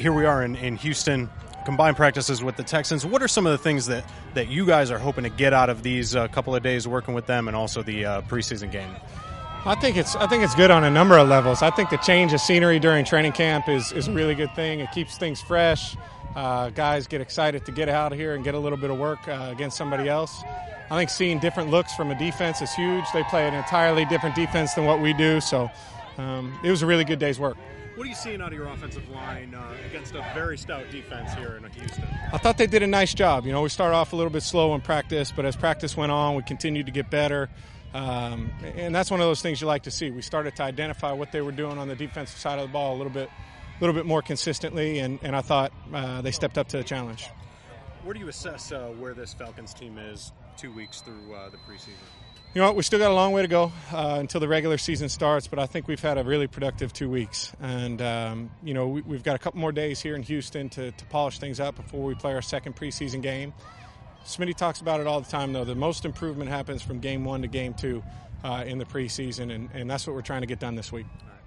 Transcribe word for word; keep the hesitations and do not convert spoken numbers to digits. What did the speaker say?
here we are in, in Houston, combined practices with the Texans. What are some of the things that, that you guys are hoping to get out of these uh, couple of days working with them and also the uh, preseason game? I think it's I think it's good on a number of levels. I think the change of scenery during training camp is, is a really good thing. It keeps things fresh. Uh, guys get excited to get out of here and get a little bit of work uh, against somebody else. I think seeing different looks from a defense is huge. They play an entirely different defense than what we do, so um, it was a really good day's work. What are you seeing out of your offensive line uh, against a very stout defense here in Houston? I thought they did a nice job. You know, we started off a little bit slow in practice, but as practice went on, we continued to get better. Um, and that's one of those things you like to see. We started to identify what they were doing on the defensive side of the ball a little bit, a little bit more consistently, and, and I thought uh, they stepped up to the challenge. Where do you assess uh, where this Falcons team is two weeks through uh, the preseason? You know what, we still got a long way to go uh, until the regular season starts, but I think we've had a really productive two weeks. And, um, you know, we, we've got a couple more days here in Houston to, to polish things up before we play our second preseason game. Smitty talks about it all the time, though. The most improvement happens from game one to game two uh, in the preseason, and, and that's what we're trying to get done this week.